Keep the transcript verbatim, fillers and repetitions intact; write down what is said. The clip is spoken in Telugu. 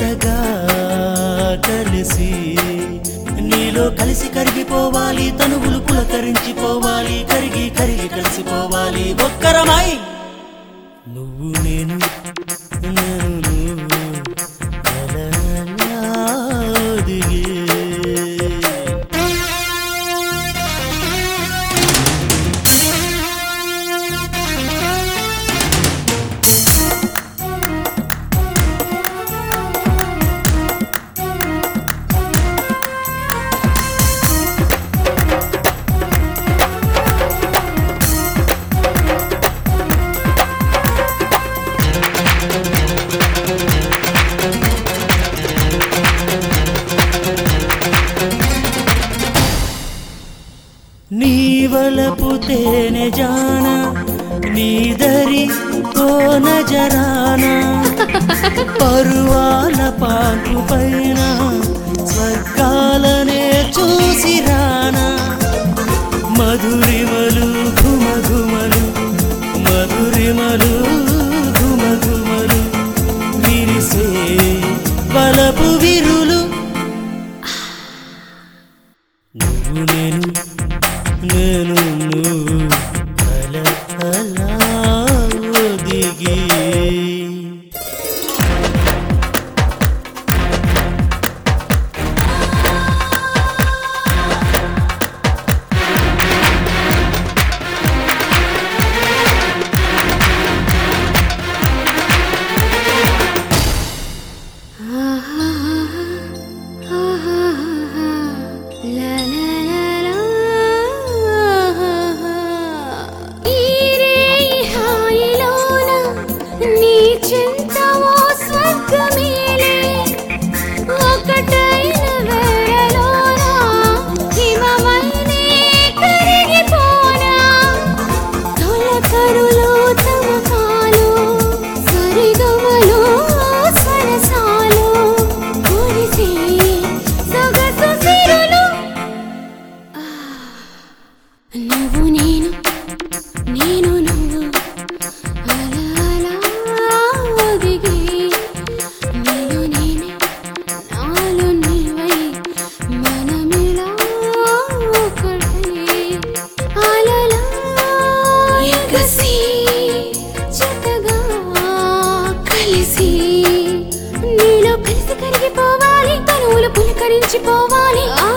జతగా కలిసి నీలో కలిసి కరిగిపోవాలి తనువులు పులకరించిపోవాలి కరిగి కరిగి కలిసిపోవాలి ఒక్కరమై నువ్వు నేను నేను నువ్వు అలా దిగే నీవలపు తేనె జాన నీదరి కోన జరాన పరువాల పాకు పైన స్వర్గాలనే చూసి రానా మధురిమలు ఘుమఘుమలు మధురిమలు ఘుమఘుమలు విరిసే వలపు విరులు నువ్వు నేను నేను నువ్వు అలా అలా దిగి నువ్వు నేను నేను నువ్వు అలా అలా ఒదిగి నీలో నేనే నాలో నీవై మనమిలా ఒకటై అలలా ఎగసి జతగా కలిసి నీలో కలిసి కరిగిపోవాలి తనువులు పులకరించిపోవాలి.